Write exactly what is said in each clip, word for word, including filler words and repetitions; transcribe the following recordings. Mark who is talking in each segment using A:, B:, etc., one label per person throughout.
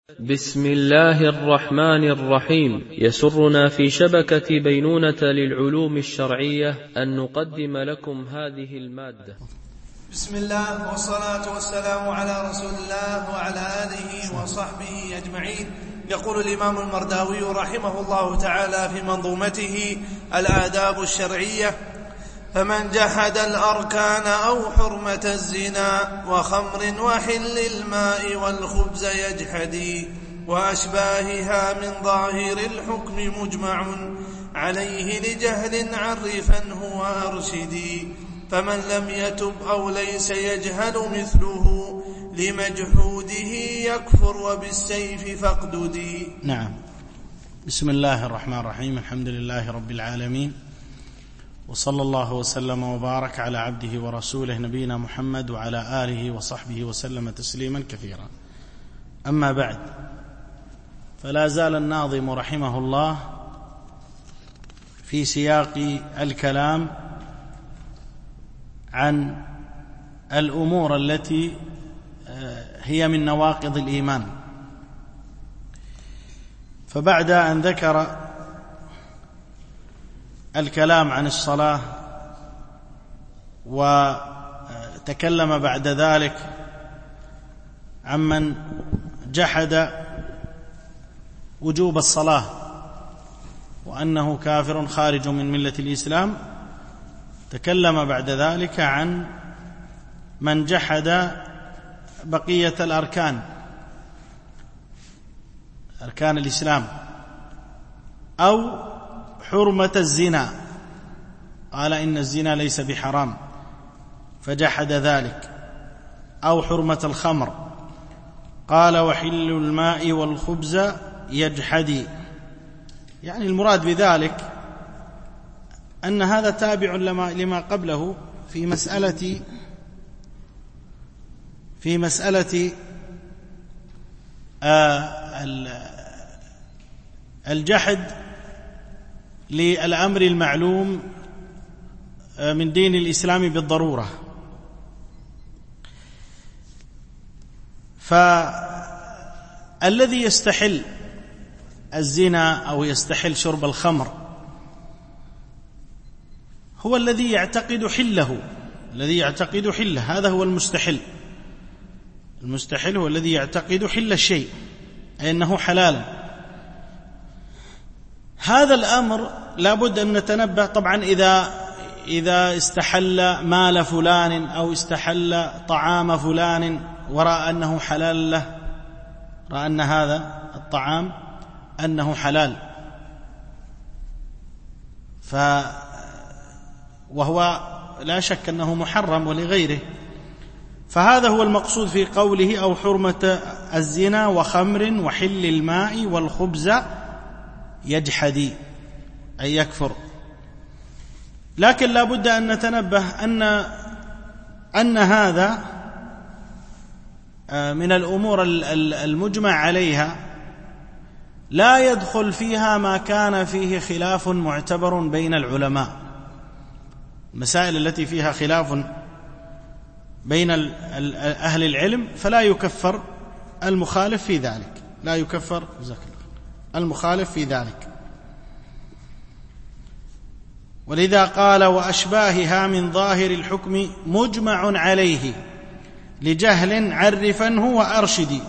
A: بسم الله الرحمن الرحيم. يسرنا في شبكة بينونة للعلوم الشرعية أن نقدم لكم هذه المادة.
B: بسم الله والصلاة والسلام على رسول الله وعلى آله وصحبه أجمعين. يقول الإمام المرداوي رحمه الله تعالى في منظومته الآداب الشرعية: فمن جحد الأركان أو حرمة الزنا وخمر وحل الماء والخبز يجحدي وأشباهها من ظاهر الحكم مجمع عليه لجهل عرفنه وأرشدي، فمن لم يتب أو ليس يجهل مثله لمجحوده يكفر وبالسيف فاقددي.
C: نعم. بسم الله الرحمن الرحيم. الحمد لله رب العالمين، وصلى الله وسلم وبارك على عبده ورسوله نبينا محمد وعلى آله وصحبه وسلم تسليما كثيرا. أما بعد، فلا زال الناظم رحمه الله في سياق الكلام عن الأمور التي هي من نواقض الإيمان، فبعد أن ذكر الكلام عن الصلاة وتكلم بعد ذلك عمن جحد وجوب الصلاة وأنه كافر خارج من ملة الإسلام، تكلم بعد ذلك عن من جحد بقية الأركان، أركان الإسلام، أو حرمة الزنا، قال إن الزنا ليس بحرام فجحد ذلك، أو حرمة الخمر، قال وحل الماء والخبز يجحدي. يعني المراد بذلك أن هذا تابع لما قبله في مسألة في مسألة الجحد للأمر المعلوم من دين الإسلام بالضرورة. فالذي يستحل الزنا أو يستحل شرب الخمر هو الذي يعتقد حله، الذي يعتقد حله، هذا هو المستحل. المستحل هو الذي يعتقد حل الشيء، أي أنه حلالا. هذا الأمر لابد أن نتنبه. طبعا إذا إذا استحل مال فلان أو استحل طعام فلان ورأى أنه حلال له، رأى أن هذا الطعام أنه حلال، ف وهو لا شك أنه محرم ولغيره، فهذا هو المقصود في قوله أو حرمة الزنا وخمر وحل الماء والخبز يجحدي، أي يكفر. لكن لا بد أن نتنبه أن أن هذا من الأمور المجمع عليها لا يدخل فيها ما كان فيه خلاف معتبر بين العلماء. المسائل التي فيها خلاف بين أهل العلم فلا يكفر المخالف في ذلك، لا يكفر المخالف في ذلك. ولذا قال وأشباهها من ظاهر الحكم مجمع عليه لجهل عرفنه وأرشدي.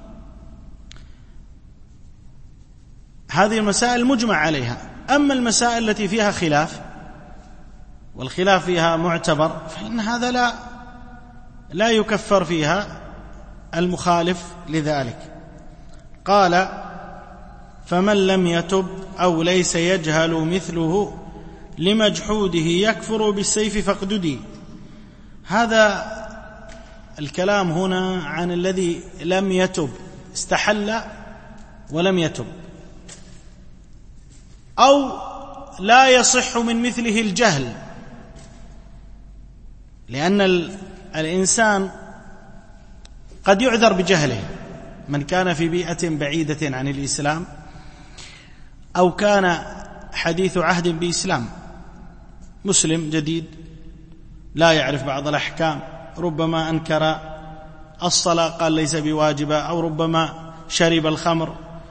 C: هذه المسائل مجمع عليها. أما المسائل التي فيها خلاف والخلاف فيها معتبر فإن هذا لا لا يكفر فيها المخالف لذلك. قال فمن لم يتب أو ليس يجهل مثله لمجحوده يكفر بالسيف فاقددي. هذا الكلام هنا عن الذي لم يتب، استحل ولم يتب، أو لا يصح من مثله الجهل، لأن الإنسان قد يعذر بجهله، من كان في بيئة بعيدة عن الإسلام أو كان حديث عهد بإسلام، مسلم جديد لا يعرف بعض الأحكام، ربما أنكر الصلاة قال ليس بواجبة، أو ربما شرب الخمر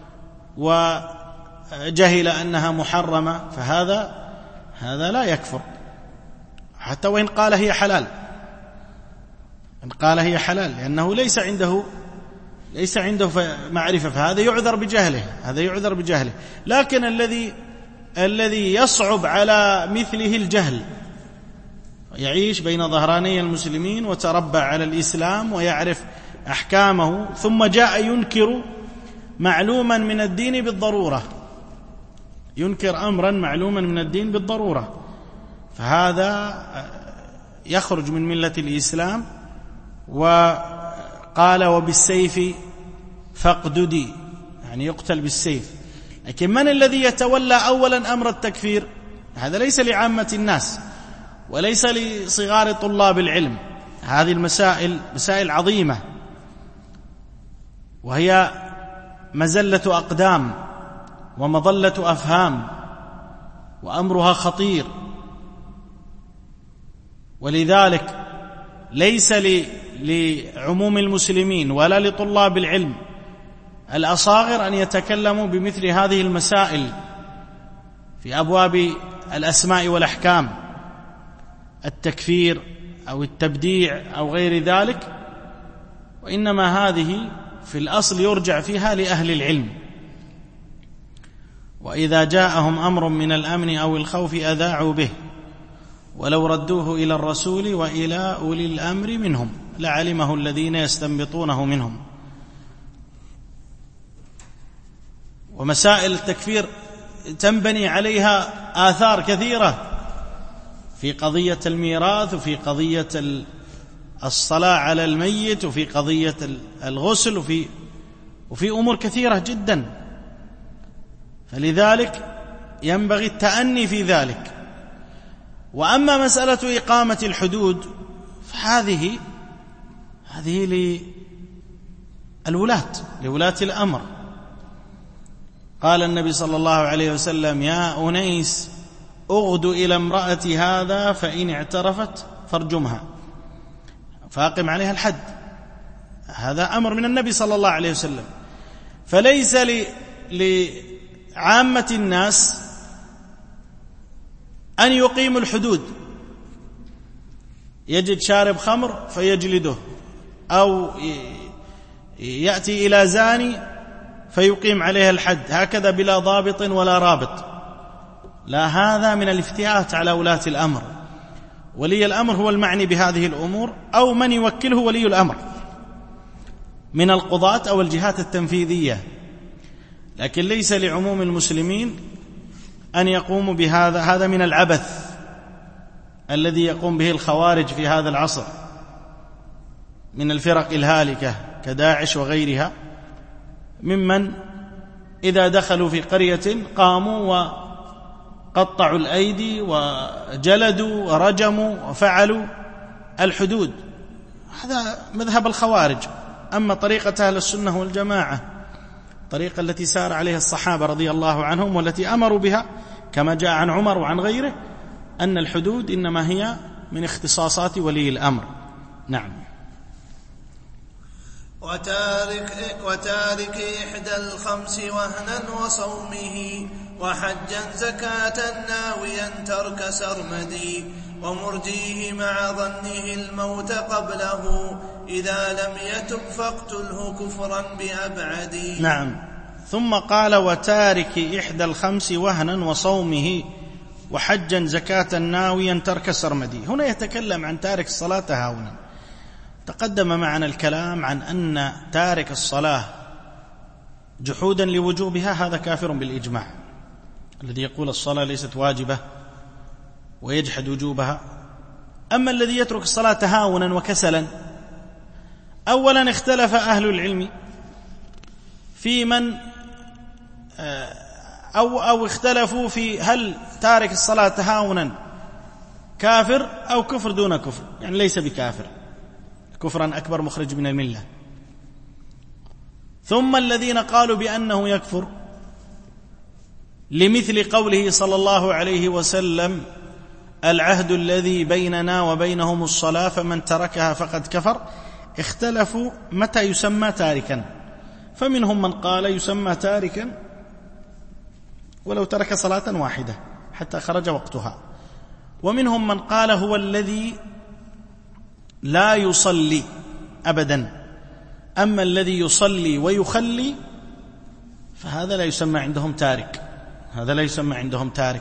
C: وجهل أنها محرمة فهذا هذا لا يكفر، حتى وإن قال هي حلال، إن قال هي حلال، لأنه ليس عنده ليس عنده معرفة، فهذا يعذر بجهله، هذا يعذر بجهله. لكن الذي الذي يصعب على مثله الجهل، يعيش بين ظهراني المسلمين وتربى على الإسلام ويعرف أحكامه، ثم جاء ينكر معلوما من الدين بالضرورة، ينكر أمرا معلوما من الدين بالضرورة، فهذا يخرج من ملة الإسلام. وقال وبالسيف فاقددي، يعني يقتل بالسيف. لكن من الذي يتولى أولا أمر التكفير؟ هذا ليس لعامة الناس وليس لصغار طلاب العلم، هذه المسائل مسائل عظيمة، وهي مزلة أقدام ومظلة أفهام، وأمرها خطير. ولذلك ليس لعموم المسلمين ولا لطلاب العلم الأصاغر أن يتكلموا بمثل هذه المسائل في أبواب الأسماء والأحكام، التكفير أو التبديع أو غير ذلك، وإنما هذه في الأصل يرجع فيها لأهل العلم. وإذا جاءهم أمر من الأمن أو الخوف أذاعوا به ولو ردوه إلى الرسول وإلى أولي الأمر منهم لعلمه الذين يستنبطونه منهم. ومسائل التكفير تنبني عليها آثار كثيرة في قضية الميراث، وفي قضية الصلاة على الميت، وفي قضية الغسل، وفي وفي أمور كثيرة جدا، فلذلك ينبغي التأني في ذلك. وأما مسألة إقامة الحدود فهذه هذه للولاة لولاة الأمر. قال النبي صلى الله عليه وسلم يا أنيس أغد إلى امرأة هذا فإن اعترفت فارجمها فأقم عليها الحد، هذا أمر من النبي صلى الله عليه وسلم. فليس لعامة الناس أن يقيموا الحدود، يجد شارب خمر فيجلده، أو يأتي إلى زاني فيقيم عليها الحد، هكذا بلا ضابط ولا رابط. لا، هذا من الافتئات على ولاة الأمر. ولي الأمر هو المعني بهذه الأمور، أو من يوكله ولي الأمر من القضاة أو الجهات التنفيذية، لكن ليس لعموم المسلمين أن يقوموا بهذا. هذا من العبث الذي يقوم به الخوارج في هذا العصر من الفرق الهالكة كداعش وغيرها، ممن إذا دخلوا في قرية قاموا وقطعوا الأيدي وجلدوا ورجموا وفعلوا الحدود. هذا مذهب الخوارج. أما طريقة أهل السنة والجماعة، الطريقة التي سار عليها الصحابة رضي الله عنهم والتي أمروا بها كما جاء عن عمر وعن غيره، أن الحدود إنما هي من اختصاصات ولي الأمر. نعم.
B: وتارك, وتارك إحدى الخمس وهنا وصومه وحجا زكاة ناويا ترك سرمدي ومرجيه مع ظنه الموت قبله إذا لم يتب فاقتله كفرا بأبعد.
C: نعم. ثم قال وتارك إحدى الخمس وهنا وصومه وحجا زكاة ناويا ترك سرمدي. هنا يتكلم عن تارك الصلاة تهاونا. تقدم معنا الكلام عن أن تارك الصلاة جحودا لوجوبها هذا كافر بالإجماع. الذي يقول الصلاة ليست واجبة ويجحد وجوبها. أما الذي يترك الصلاة تهاونا وكسلا، أولا اختلف أهل العلم في من أو, أو اختلفوا في هل تارك الصلاة تهاونا كافر أو كفر دون كفر، يعني ليس بكافر، كفرا أكبر مخرج من الملة. ثم الذين قالوا بأنه يكفر لمثل قوله صلى الله عليه وسلم العهد الذي بيننا وبينهم الصلاة فمن تركها فقد كفر. اختلفوا متى يسمى تاركا، فمنهم من قال يسمى تاركا ولو ترك صلاة واحدة حتى خرج وقتها، ومنهم من قال هو الذي لا يصلي أبدا، أما الذي يصلي ويخلي فهذا لا يسمى عندهم تارك، هذا لا يسمى عندهم تارك.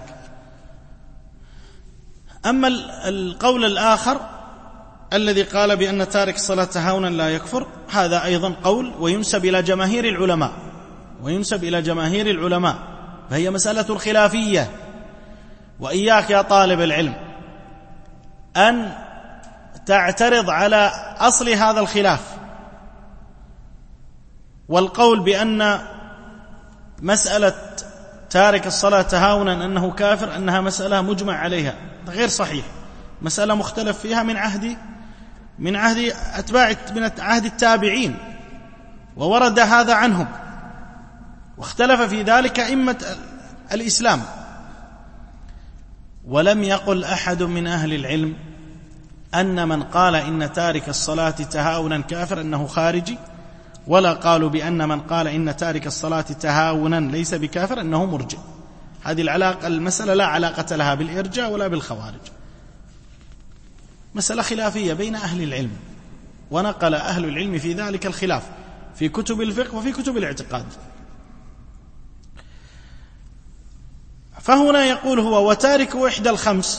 C: أما القول الآخر الذي قال بأن تارك الصلاة تهاونا لا يكفر، هذا أيضا قول وينسب إلى جماهير العلماء، وينسب إلى جماهير العلماء، فهي مسألة خلافية. وإياك يا طالب العلم أن تعترض على أصل هذا الخلاف، والقول بأن مسألة تارك الصلاة تهاونا أنه كافر أنها مسألة مجمع عليها، غير صحيح، مسألة مختلف فيها من عهد من عهد أتباع من عهد التابعين، وورد هذا عنهم، واختلف في ذلك أئمة الإسلام، ولم يقل أحد من أهل العلم أن من قال إن تارك الصلاة تهاونا كافر أنه خارجي، ولا قالوا بأن من قال إن تارك الصلاة تهاونا ليس بكافر أنه مرجئ. هذه العلاقة المسألة لا علاقة لها بالإرجاء ولا بالخوارج، مسألة خلافية بين أهل العلم، ونقل أهل العلم في ذلك الخلاف في كتب الفقه وفي كتب الاعتقاد. فهنا يقول هو وتارك إحدى الخمس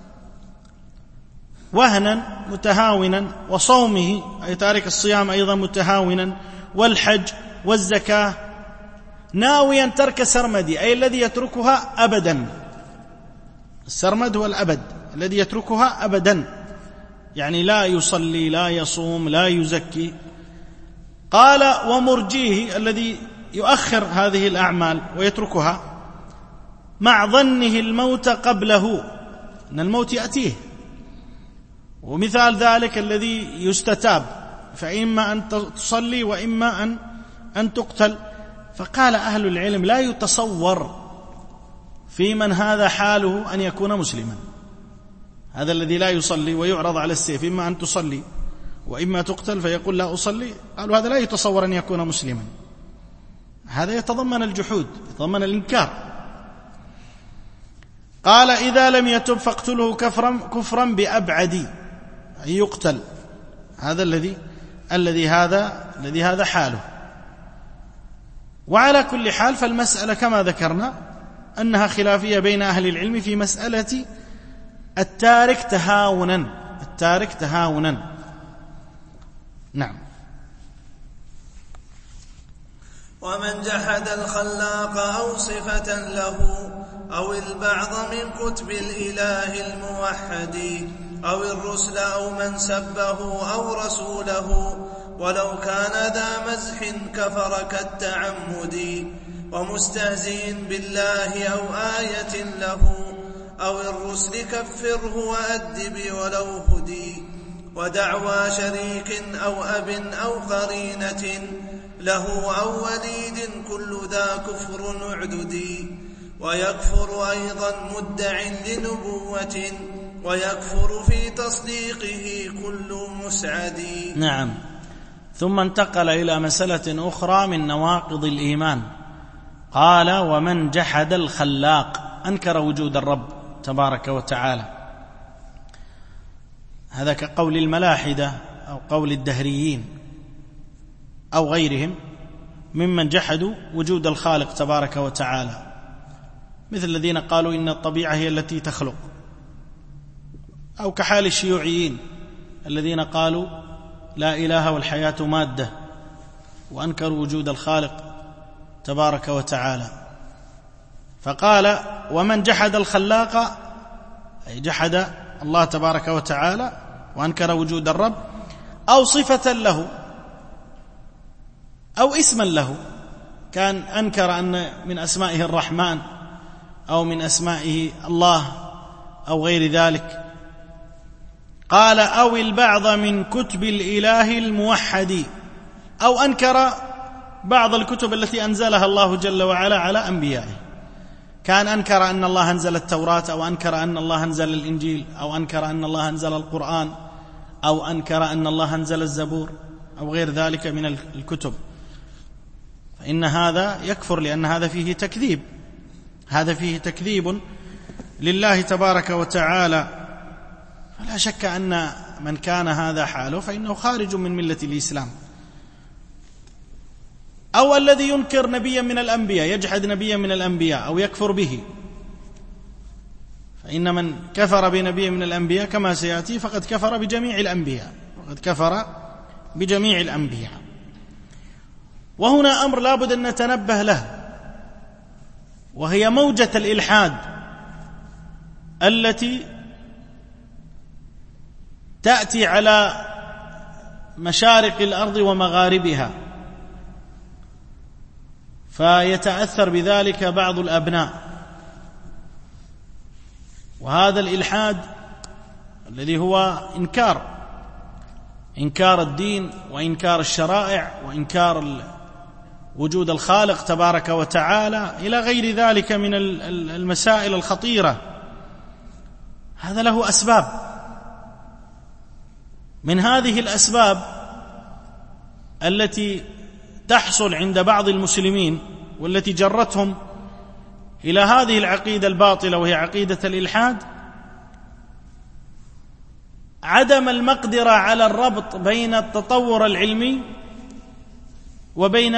C: وهنا متهاونا، وصومه أي تارك الصيام أيضا متهاونا، والحج والزكاة ناويا ترك سرمدي أي الذي يتركها أبدا. السرمد هو الأبد الذي يتركها أبدا، يعني لا يصلي لا يصوم لا يزكي. قال ومرجيه الذي يؤخر هذه الأعمال ويتركها مع ظنه الموت قبله، أن الموت يأتيه، ومثال ذلك الذي يستتاب، فإما أن تصلي وإما أن أن تقتل. فقال أهل العلم لا يتصور في من هذا حاله أن يكون مسلما، هذا الذي لا يصلي ويعرض على السيف، إما أن تصلي وإما تقتل فيقول لا أصلي، قالوا هذا لا يتصور أن يكون مسلما، هذا يتضمن الجحود، يتضمن الإنكار. قال إذا لم يتب فاقتله كفرا كفرا بأبعد، أي يقتل، هذا الذي الذي هذا الذي هذا حاله. وعلى كل حال فالمسألة كما ذكرنا أنها خلافية بين أهل العلم في مسألة التارك تهاونا، التارك تهاونا. نعم.
B: ومن جحد الخلاق أو صفة له أو البعض من كتب الإله الموحد أو الرسل أو من سبه أو رسوله ولو كان ذا مزح كفر كالتعمد ومستهزئ بالله أو آية له أو الرسل كفره وأدب ولو هدي ودعوى شريك أو أب أو قرينة له أو وليد كل ذا كفر اعددي ويكفر أيضا مدع لنبوة ويكفر في تصديقه كل مسعد.
C: نعم. ثم انتقل إلى مسألة أخرى من نواقض الإيمان، قال ومن جحد الخلاق، أنكر وجود الرب تبارك وتعالى، هذا كقول الملاحدة أو قول الدهريين أو غيرهم ممن جحدوا وجود الخالق تبارك وتعالى، مثل الذين قالوا إن الطبيعة هي التي تخلق، أو كحال الشيوعيين الذين قالوا لا إله والحياة مادة، وأنكروا وجود الخالق تبارك وتعالى. فقال ومن جحد الخلاق أي جحد الله تبارك وتعالى وأنكر وجود الرب، أو صفة له أو اسما له، كان أنكر أن من أسمائه الرحمن أو من أسمائه الله أو غير ذلك. قال أو البعض من كتب الإله الموحد، أو أنكر بعض الكتب التي أنزلها الله جل وعلا على أنبيائه، كان أنكر أن الله أنزل التوراة أو أنكر أن الله أنزل الإنجيل أو أنكر أن الله أنزل القرآن أو أنكر أن الله أنزل الزبور أو غير ذلك من الكتب. فإن هذا يكفر، لأن هذا فيه تكذيب، هذا فيه تكذيب لله تبارك وتعالى. فلا شك أن من كان هذا حاله فإنه خارج من ملة الإسلام. أو الذي ينكر نبيا من الأنبياء، يجحد نبيا من الأنبياء أو يكفر به، فإن من كفر بنبي من الأنبياء كما سيأتي فقد كفر بجميع الأنبياء، وقد كفر بجميع الأنبياء. وهنا أمر لا بد أن نتنبه له، وهي موجة الإلحاد التي تأتي على مشارق الأرض ومغاربها، فيتأثر بذلك بعض الأبناء. وهذا الإلحاد الذي هو إنكار إنكار الدين وإنكار الشرائع وإنكار وجود الخالق تبارك وتعالى إلى غير ذلك من المسائل الخطيرة، هذا له أسباب. من هذه الأسباب التي تحصل عند بعض المسلمين والتي جرتهم إلى هذه العقيدة الباطلة وهي عقيدة الإلحاد، عدم المقدرة على الربط بين التطور العلمي وبين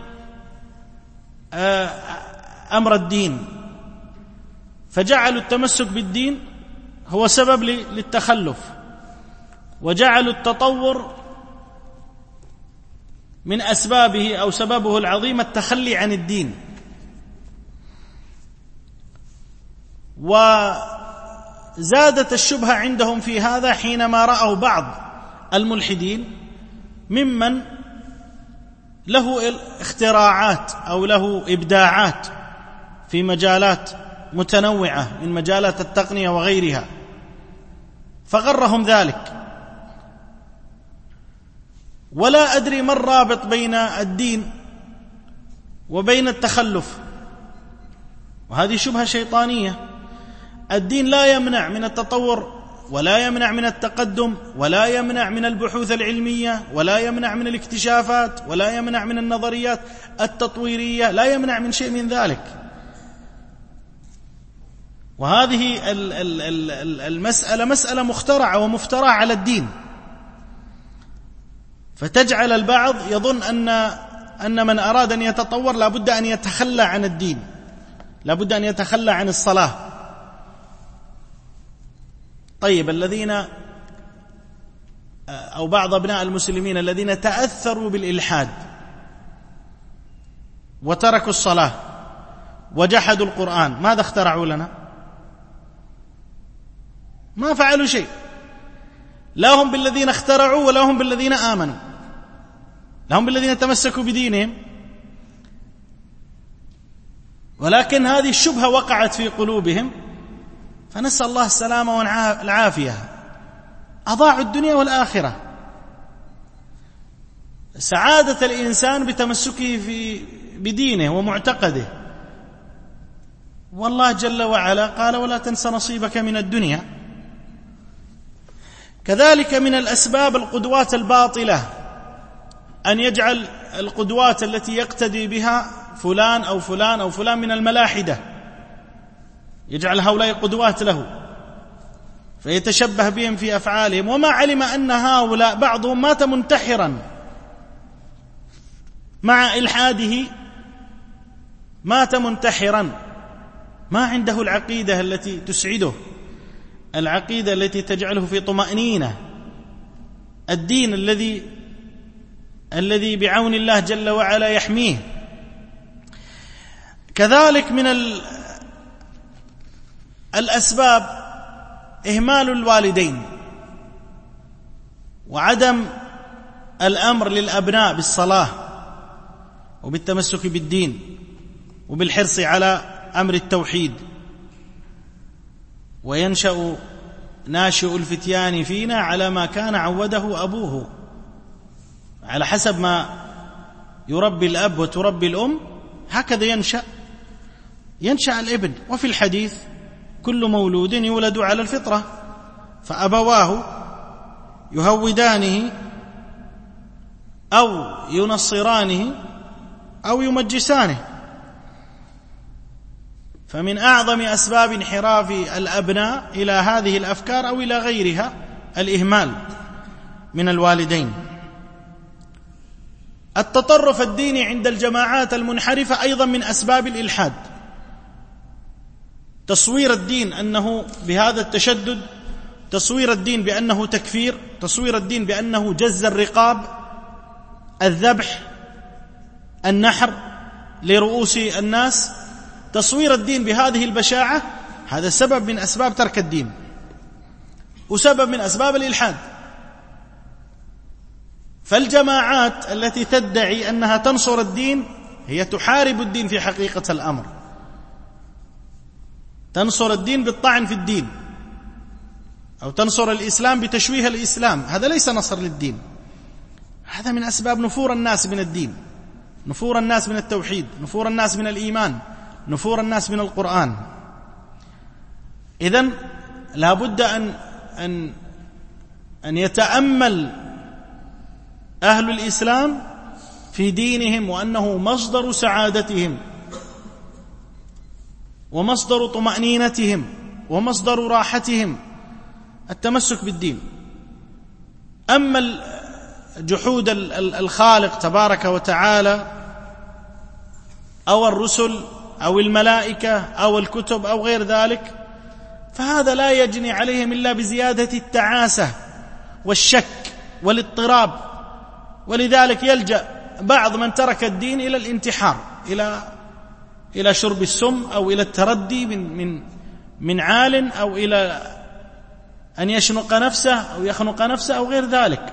C: أمر الدين، فجعلوا التمسك بالدين هو سبب للتخلف، وجعلوا التطور من أسبابه أو سببه العظيم التخلي عن الدين. وزادت الشبهة عندهم في هذا حينما رأوا بعض الملحدين ممن له اختراعات أو له إبداعات في مجالات متنوعة من مجالات التقنية وغيرها، فغرهم ذلك. ولا أدري ما الرابط بين الدين وبين التخلف، وهذه شبهة شيطانية. الدين لا يمنع من التطور ولا يمنع من التقدم ولا يمنع من البحوث العلمية ولا يمنع من الاكتشافات ولا يمنع من النظريات التطويرية، لا يمنع من شيء من ذلك. وهذه المسألة مسألة مخترعة ومفترى على الدين، فتجعل البعض يظن أن أن من أراد أن يتطور لا بد أن يتخلى عن الدين، لا بد أن يتخلى عن الصلاة. طيب، الذين أو بعض أبناء المسلمين الذين تأثروا بالإلحاد وتركوا الصلاة وجحدوا القرآن، ماذا اخترعوا لنا؟ ما فعلوا شيء، لا هم بالذين اخترعوا ولا هم بالذين آمنوا، لا هم بالذين تمسكوا بدينهم، ولكن هذه الشبهة وقعت في قلوبهم، فنسأل الله السلامة والعافية، أضاعوا الدنيا والآخرة. سعادة الإنسان بتمسكه في بدينه ومعتقده، والله جل وعلا قال: ولا تنس نصيبك من الدنيا. كذلك من الأسباب القدوات الباطلة، أن يجعل القدوات التي يقتدي بها فلان أو فلان أو فلان من الملاحدة، يجعل هؤلاء قدوات له فيتشبه بهم في أفعالهم، وما علم أن هؤلاء بعضهم مات منتحرا مع إلحاده، مات منتحرا، ما عنده العقيدة التي تسعده، العقيدة التي تجعله في طمأنينة، الدين الذي الذي بعون الله جل وعلا يحميه. كذلك من الأسباب إهمال الوالدين وعدم الأمر للأبناء بالصلاة وبالتمسك بالدين وبالحرص على أمر التوحيد. وينشأ ناشئ الفتيان فينا على ما كان عوده أبوه، على حسب ما يربي الأب وتربي الأم هكذا ينشأ ينشأ الابن. وفي الحديث: كل مولود يولد على الفطرة فأبواه يهودانه أو ينصرانه أو يمجسانه. فمن أعظم أسباب انحراف الأبناء إلى هذه الأفكار أو إلى غيرها الإهمال من الوالدين. التطرف الديني عند الجماعات المنحرفة أيضا من أسباب الإلحاد. تصوير الدين أنه بهذا التشدد، تصوير الدين بأنه تكفير، تصوير الدين بأنه جز الرقاب، الذبح، النحر لرؤوس الناس، تصوير الدين بهذه البشاعة، هذا سبب من أسباب ترك الدين وسبب من أسباب الإلحاد. فالجماعات التي تدعي أنها تنصر الدين هي تحارب الدين في حقيقة الأمر، تنصر الدين بالطعن في الدين، أو تنصر الإسلام بتشويه الإسلام. هذا ليس نصر للدين، هذا من أسباب نفور الناس من الدين، نفور الناس من التوحيد، نفور الناس من الإيمان، نفور الناس من القرآن. إذن لا بد أن أن أن يتأمل أهل الإسلام في دينهم، وأنه مصدر سعادتهم ومصدر طمأنينتهم ومصدر راحتهم التمسك بالدين. أما جحود الخالق تبارك وتعالى أو الرسل أو الملائكة أو الكتب أو غير ذلك، فهذا لا يجني عليهم إلا بزيادة التعاسة والشك والاضطراب. ولذلك يلجأ بعض من ترك الدين إلى الانتحار، إلى إلى شرب السم، أو إلى التردي من من من عال، أو إلى أن يشنق نفسه أو يخنق نفسه أو غير ذلك.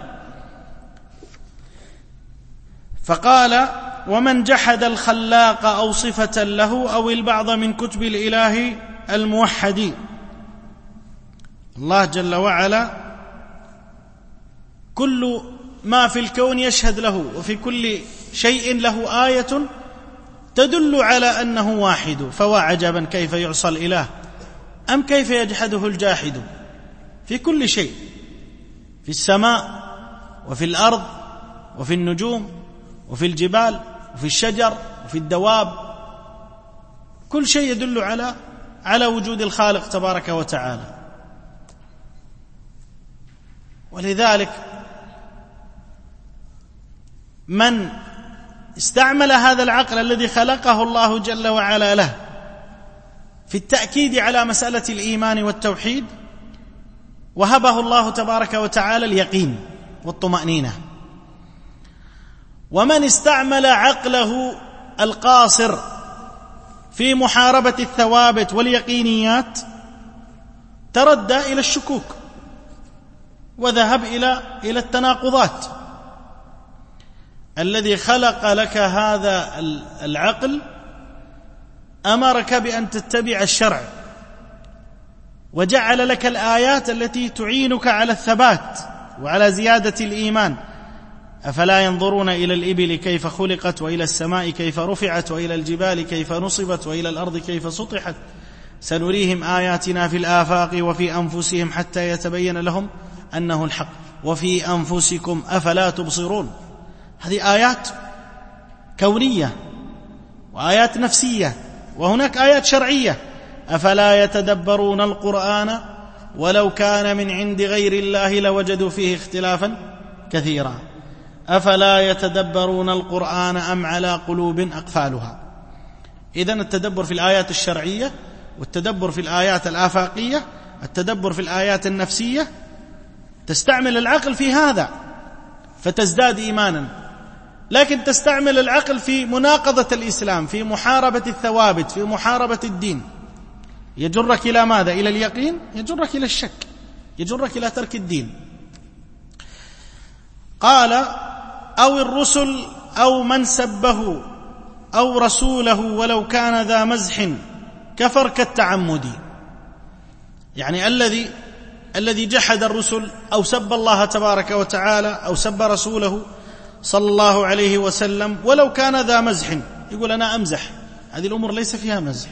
C: فقال: ومن جحد الخلاق أو صفة له أو البعض من كتب الإله الموحد. الله جل وعلا كل ما في الكون يشهد له، وفي كل شيء له آية تدل على أنه واحد. فوعجبا كيف يعصى الإله أم كيف يجحده الجاحد. في كل شيء، في السماء وفي الأرض وفي النجوم وفي الجبال وفي الشجر وفي الدواب، كل شيء يدل على على وجود الخالق تبارك وتعالى. ولذلك من استعمل هذا العقل الذي خلقه الله جل وعلا له في التأكيد على مسألة الإيمان والتوحيد، وهبه الله تبارك وتعالى اليقين والطمأنينة. ومن استعمل عقله القاصر في محاربة الثوابت واليقينيات تردى إلى الشكوك وذهب إلى إلى التناقضات. الذي خلق لك هذا العقل أمرك بأن تتبع الشرع، وجعل لك الآيات التي تعينك على الثبات وعلى زيادة الإيمان. أفلا ينظرون إلى الإبل كيف خلقت، وإلى السماء كيف رفعت، وإلى الجبال كيف نصبت، وإلى الأرض كيف سطحت، سنريهم آياتنا في الآفاق وفي أنفسهم حتى يتبين لهم أنه الحق، وفي أنفسكم أفلا تبصرون. هذه آيات كونية وآيات نفسية، وهناك آيات شرعية. أفلا يتدبرون القرآن ولو كان من عند غير الله لوجدوا فيه اختلافا كثيرا. أفلا يتدبرون القرآن أم على قلوب أقفالها. إذن التدبر في الآيات الشرعية، والتدبر في الآيات الآفاقية، التدبر في الآيات النفسية، تستعمل العقل في هذا فتزداد إيمانا. لكن تستعمل العقل في مناقضة الإسلام، في محاربة الثوابت، في محاربة الدين، يجرك إلى ماذا؟ إلى اليقين، يجرك إلى الشك، يجرك إلى ترك الدين. قال: أو الرسل أو من سبه أو رسوله ولو كان ذا مزح كفر كالتعمد. يعني الذي الذي جحد الرسل أو سب الله تبارك وتعالى أو سب رسوله صلى الله عليه وسلم ولو كان ذا مزح، يقول أنا أمزح، هذه الأمور ليس فيها مزح.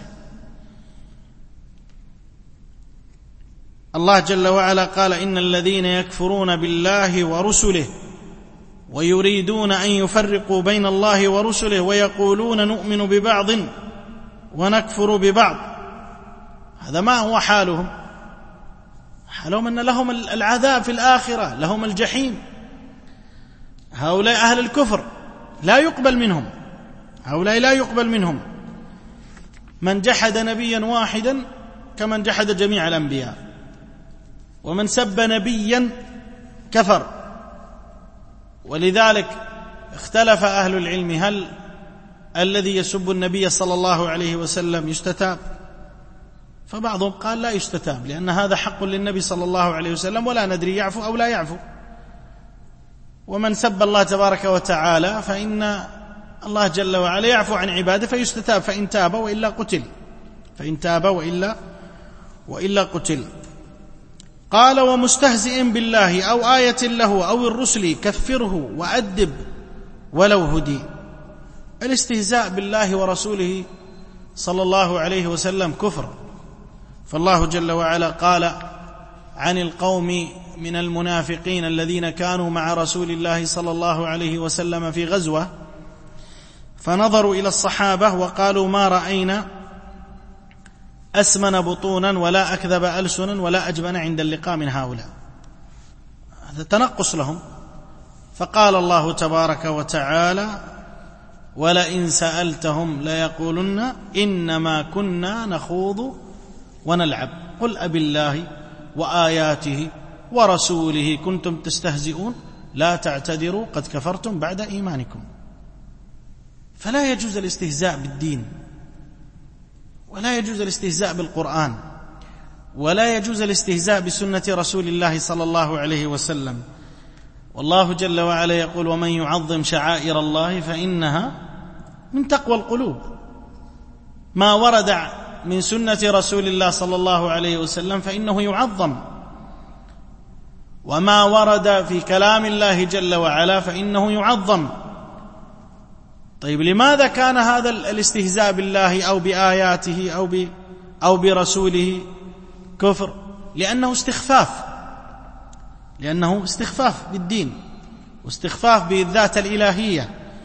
C: الله جل وعلا قال: إن الذين يكفرون بالله ورسله ويريدون أن يفرقوا بين الله ورسله ويقولون نؤمن ببعض ونكفر ببعض. هذا ما هو حالهم؟ حالهم أن لهم العذاب في الآخرة، لهم الجحيم. هؤلاء أهل الكفر لا يقبل منهم، هؤلاء لا يقبل منهم. من جحد نبيا واحدا كمن جحد جميع الأنبياء، ومن سب نبيا كفر. ولذلك اختلف أهل العلم هل الذي يسب النبي صلى الله عليه وسلم يستتاب؟ فبعضهم قال لا يستتاب، لأن هذا حق للنبي صلى الله عليه وسلم ولا ندري يعفو أو لا يعفو. ومن سب الله تبارك وتعالى فإن الله جل وعلا يعفو عن عباده فيستتاب، فإن تاب وإلا قتل، فإن تاب وإلا وإلا قتل. قال ومستهزئ بالله أو آية له أو الرسل كفره وأدب ولو هدي. الاستهزاء بالله ورسوله صلى الله عليه وسلم كفر، فالله جل وعلا قال عن القوم من المنافقين الذين كانوا مع رسول الله صلى الله عليه وسلم في غزوة فنظروا إلى الصحابة وقالوا ما رأينا أسمن بطونا ولا أكذب ألسنا ولا أجبن عند اللقاء من هؤلاء. هذا تنقص لهم. فقال الله تبارك وتعالى ولئن سألتهم ليقولن إنما كنا نخوض ونلعب قل أبي الله وآياته ورسوله كنتم تستهزئون لا تعتذروا قد كفرتم بعد إيمانكم. فلا يجوز الاستهزاء بالدين، ولا يجوز الاستهزاء بالقرآن، ولا يجوز الاستهزاء بسنة رسول الله صلى الله عليه وسلم. والله جل وعلا يقول ومن يعظم شعائر الله فإنها من تقوى القلوب. ما ورد من سنة رسول الله صلى الله عليه وسلم فإنه يعظم، وما ورد في كلام الله جل وعلا فإنه يعظم. طيب لماذا كان هذا الاستهزاء بالله أو بآياته أو ب أو برسوله كفر؟ لأنه استخفاف، لأنه استخفاف بالدين واستخفاف بالذات الإلهية،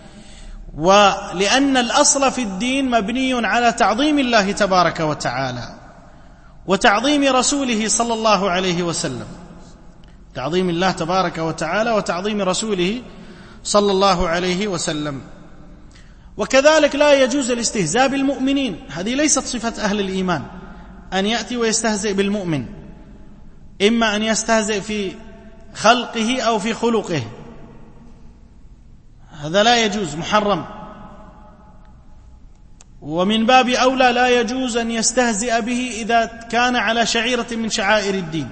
C: ولأن الأصل في الدين مبني على تعظيم الله تبارك وتعالى وتعظيم رسوله صلى الله عليه وسلم، تعظيم الله تبارك وتعالى وتعظيم رسوله صلى الله عليه وسلم. وكذلك لا يجوز الاستهزاء بالمؤمنين، هذه ليست صفة أهل الإيمان أن يأتي ويستهزئ بالمؤمن، إما أن يستهزئ في خلقه أو في خلقه، هذا لا يجوز، محرم. ومن باب أولى لا يجوز أن يستهزئ به إذا كان على شعيرة من شعائر الدين،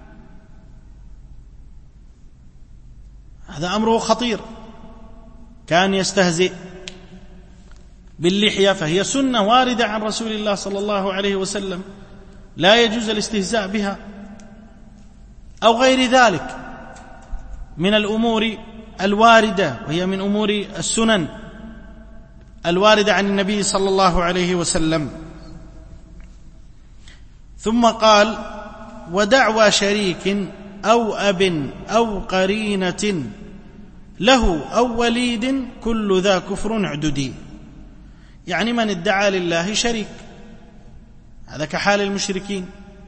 C: هذا أمره خطير. كان يستهزئ باللحية فهي سنة واردة عن رسول الله صلى الله عليه وسلم، لا يجوز الاستهزاء بها، أو غير ذلك من الأمور الواردة، وهي من أمور السنن الواردة عن النبي صلى الله عليه وسلم. ثم قال ودعوى شريك أو أب أو قرينة له أو وليد كل ذا كفر عددي. يعني من ادعى لله شريك، هذا كحال المشركين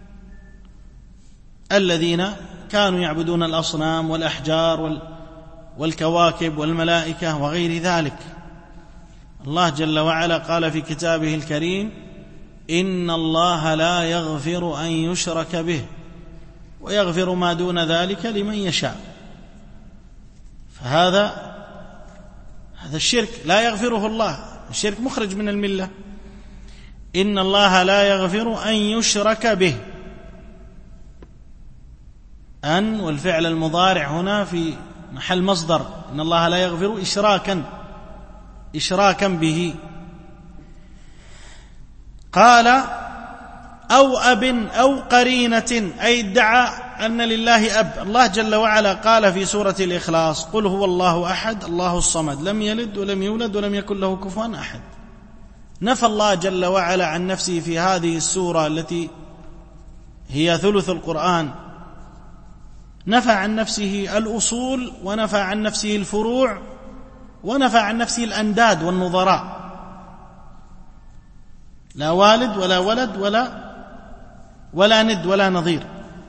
C: الذين كانوا يعبدون الأصنام والأحجار والكواكب والملائكة وغير ذلك. الله جل وعلا قال في كتابه الكريم إن الله لا يغفر أن يشرك به ويغفر ما دون ذلك لمن يشاء. فهذا هذا الشرك لا يغفره الله، الشرك مخرج من الملة. إن الله لا يغفر أن يشرك به، أن والفعل المضارع هنا في محل مصدر، إن الله لا يغفر إشراكا إشراكا به. قال أو أب أو قرينة، أي ادعى أن لله أب. الله جل وعلا قال في سورة الإخلاص قل هو الله أحد الله الصمد لم يلد ولم يولد ولم يكن له كفوا أحد. نفى الله جل وعلا عن نفسه في هذه السورة التي هي ثلث القرآن نفى عن نفسه الأصول، ونفى عن نفسه الفروع، ونفى عن نفسه الأنداد والنظراء، لا والد ولا ولد ولا ولا ند ولا نظير.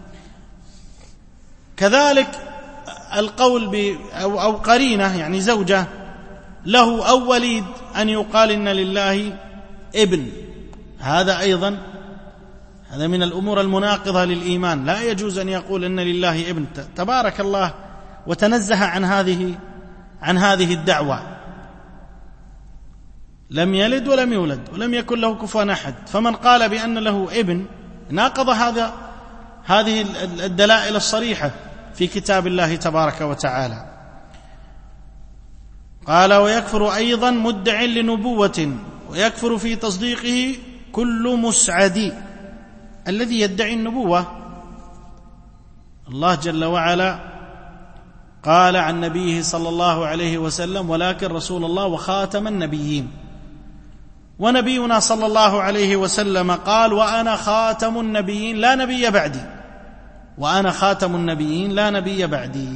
C: كذلك القول ب أو, أو قرينة، يعني زوجة له أو وليد، أن يقال إن لله ابن، هذا أيضا هذا من الأمور المناقضة للإيمان. لا يجوز أن يقول إن لله ابن، تبارك الله وتنزه عن هذه عن هذه الدعوة. لم يلد ولم يولد ولم يكن له كفوا أحد، فمن قال بأن له ابن ناقض هذا هذه الدلائل الصريحة في كتاب الله تبارك وتعالى. قال: ويكفر أيضا مدع لنبوة، ويكفر في تصديقه كل مسعد الذي يدعي النبوة. الله جل وعلا قال عن نبيه صلى الله عليه وسلم: ولكن رسول الله وخاتم النبيين. ونبينا صلى الله عليه وسلم قال: وأنا خاتم النبيين لا نبي بعدي، وأنا خاتم النبيين لا نبي بعدي.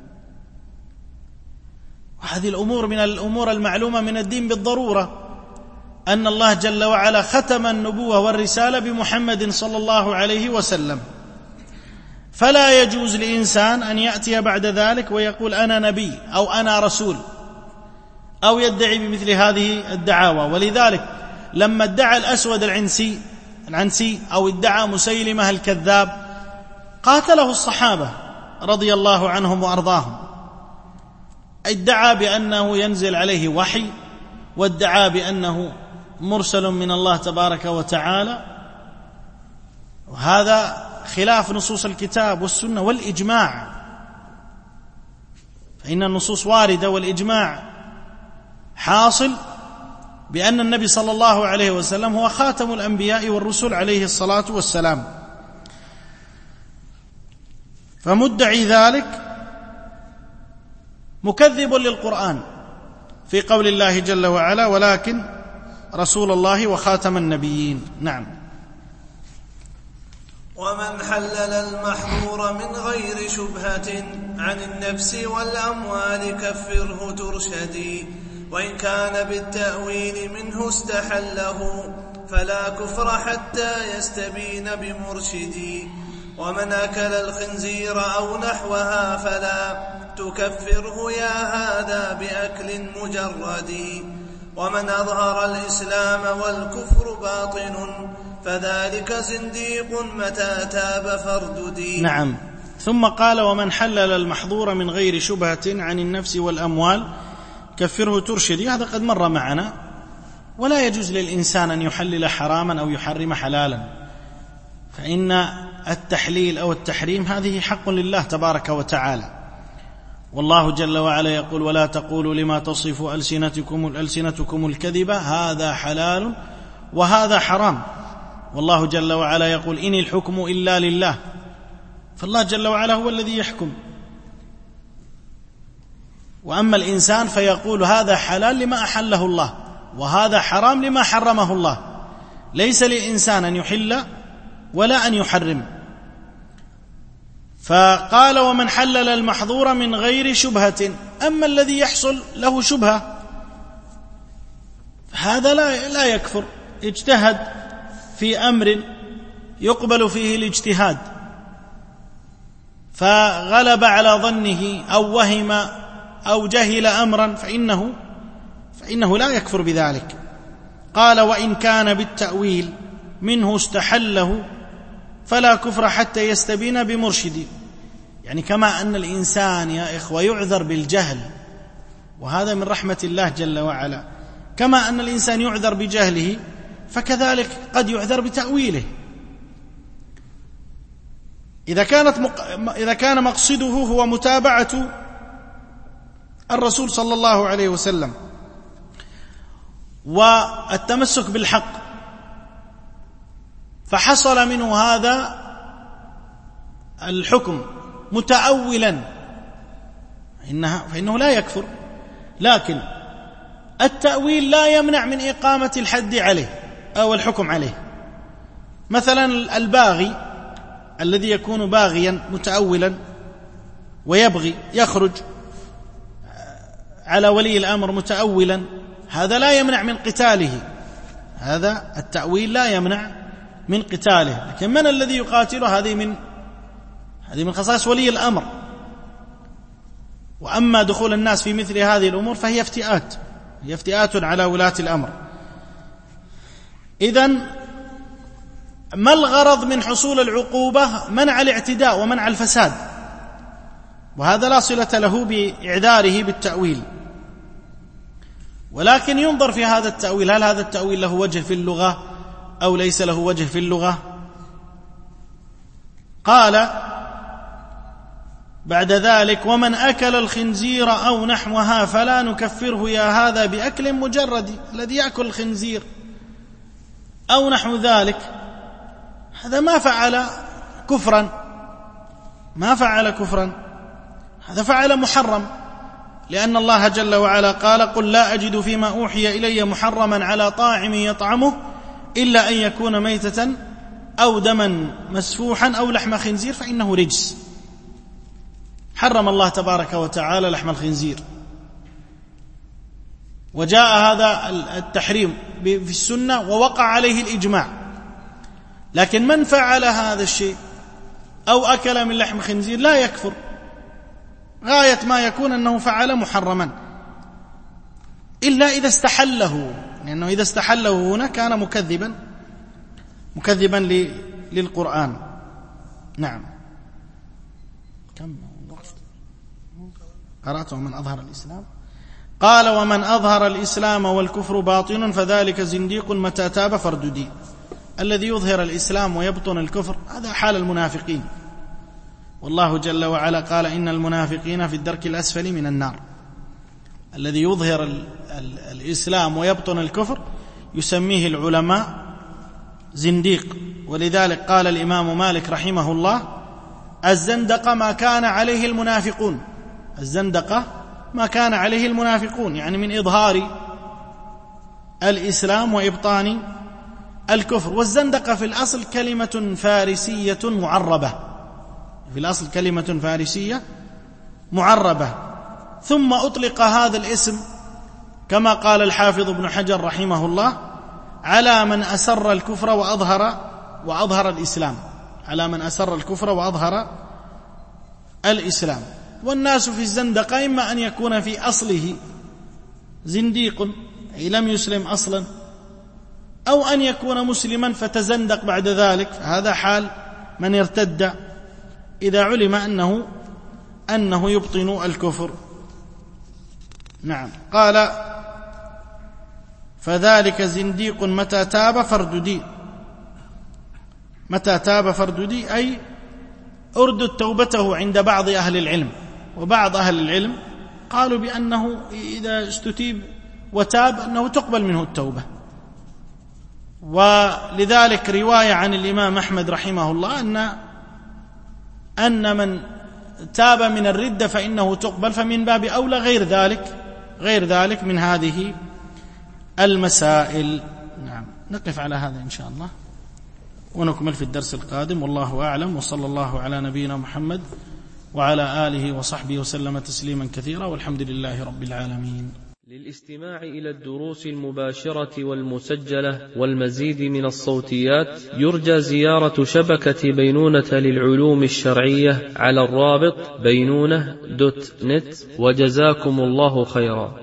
C: وهذه الأمور من الأمور المعلومة من الدين بالضرورة، أن الله جل وعلا ختم النبوة والرسالة بمحمد صلى الله عليه وسلم، فلا يجوز لإنسان أن يأتي بعد ذلك ويقول أنا نبي أو أنا رسول، أو يدعي بمثل هذه الدعاوى. ولذلك لما ادعى الأسود العنسي العنسي أو ادعى مسيلمة الكذاب، قاتله الصحابة رضي الله عنهم وأرضاهم. ادعى بأنه ينزل عليه وحي، وادعى بأنه مرسل من الله تبارك وتعالى، وهذا خلاف نصوص الكتاب والسنة والإجماع، فإن النصوص واردة والإجماع حاصل بأن النبي صلى الله عليه وسلم هو خاتم الأنبياء والرسل عليه الصلاة والسلام. فمدعي ذلك مكذب للقرآن في قول الله جل وعلا: ولكن رسول الله وخاتم النبيين. نعم.
B: ومن حلل المحظور من غير شبهة عن النفس والأموال كفره ترشدي، وإن كان بالتأويل منه استحله فلا كفر حتى يستبين بمرشدي. ومن أكل الخنزير أو نحوها فلا تكفره يا هذا بأكل مجرد. ومن أظهر الإسلام والكفر باطن فذلك زنديق متى تاب فارددي.
C: نعم. ثم قال: ومن حلل المحظور من غير شبهة عن النفس والأموال كفره ترشدي. هذا قد مر معنا. ولا يجوز للإنسان أن يحلل حراما أو يحرم حلالا، فإن التحليل أو التحريم هذه حق لله تبارك وتعالى. والله جل وعلا يقول: ولا تقولوا لما تصف ألسنتكم, ألسنتكم الكذبة هذا حلال وهذا حرام. والله جل وعلا يقول: إن الحكم إلا لله. فالله جل وعلا هو الذي يحكم. وأما الإنسان فيقول هذا حلال لما أحله الله، وهذا حرام لما حرمه الله. ليس للإنسان أن يحل ولا أن يحرم. فقال: ومن حلل المحظور من غير شبهة. أما الذي يحصل له شبهة هذا لا, لا يكفر، اجتهد في أمر يقبل فيه الاجتهاد فغلب على ظنه أو وهم أو جهل أمرا فإنه, فإنه لا يكفر بذلك. قال: وإن كان بالتأويل منه استحله فلا كفر حتى يستبين بمرشد. يعني كما أن الإنسان يا إخوة يعذر بالجهل، وهذا من رحمة الله جل وعلا، كما أن الإنسان يعذر بجهله فكذلك قد يعذر بتأويله. إذا كانت مق... إذا كان مقصده هو متابعة الرسول صلى الله عليه وسلم والتمسك بالحق، فحصل منه هذا الحكم متأولا إنها فإنه لا يكفر. لكن التأويل لا يمنع من إقامة الحد عليه أو الحكم عليه. مثلا الباغي الذي يكون باغيا متأولا ويبغي يخرج على ولي الأمر متأولا، هذا لا يمنع من قتاله، هذا التأويل لا يمنع من قتاله. لكن من الذي يقاتله؟ هذه من هذه من خصائص ولي الأمر. وأما دخول الناس في مثل هذه الأمور فهي افتئات، هي افتئات على ولاة الأمر. إذن ما الغرض من حصول العقوبة؟ منع الاعتداء ومنع الفساد، وهذا لا صلة له بإعذاره بالتأويل. ولكن ينظر في هذا التأويل، هل هذا التأويل له وجه في اللغة أو ليس له وجه في اللغة؟ قال بعد ذلك: ومن أكل الخنزير أو نحوها فلا نكفره يا هذا بأكل مجرد. الذي يأكل الخنزير أو نحو ذلك هذا ما فعل كفرا، ما فعل كفرا، هذا فعل محرم، لأن الله جل وعلا قال: قل لا أجد فيما أوحي إلي محرما على طاعم يطعمه إلا أن يكون ميتة أو دما مسفوحا أو لحم خنزير فإنه رجس. حرم الله تبارك وتعالى لحم الخنزير، وجاء هذا التحريم في السنة ووقع عليه الإجماع. لكن من فعل هذا الشيء أو أكل من لحم خنزير لا يكفر، غاية ما يكون أنه فعل محرما، إلا إذا استحله، لأنه إذا استحله هنا كان مكذبا مكذبا للقرآن. نعم. كم قرأت ومن أظهر الإسلام؟ قال: ومن أظهر الإسلام والكفر باطن فذلك زنديق متى تاب فارددي. الذي يظهر الإسلام ويبطن الكفر هذا حال المنافقين، والله جل وعلا قال: إن المنافقين في الدرك الأسفل من النار. الذي يظهر ال ال الإسلام ويبطن الكفر يسميه العلماء زنديق. ولذلك قال الإمام مالك رحمه الله: الزندقة ما كان عليه المنافقون، الزندقة ما كان عليه المنافقون، يعني من إظهار الإسلام وإبطان الكفر. والزندقة في الأصل كلمة فارسية معربة، في الأصل كلمة فارسية معربة، ثم أطلق هذا الاسم كما قال الحافظ ابن حجر رحمه الله على من أسر الكفر وأظهر وأظهر الإسلام، على من أسر الكفر وأظهر الإسلام. والناس في الزندقة إما أن يكون في أصله زنديق أي لم يسلم أصلا، أو أن يكون مسلما فتزندق بعد ذلك، هذا حال من ارتد إذا علم أنه أنه يبطن الكفر. نعم. قال: فذلك زنديق متى تاب فارددي. متى تاب فارددي أي أردد توبته عند بعض أهل العلم. وبعض أهل العلم قالوا بأنه إذا استتيب وتاب أنه تقبل منه التوبة. ولذلك رواية عن الإمام أحمد رحمه الله أن أن من تاب من الردة فإنه تقبل، فمن باب أولى غير ذلك غير ذلك من هذه المسائل. نعم. نقف على هذا إن شاء الله ونكمل في الدرس القادم، والله أعلم، وصلى الله على نبينا محمد وعلى آله وصحبه وسلم تسليما كثيرا، والحمد لله رب العالمين.
A: للاستماع إلى الدروس المباشرة والمسجلة والمزيد من الصوتيات يرجى زيارة شبكة بينونة للعلوم الشرعية على الرابط بينونة دوت نت، وجزاكم الله خيرا.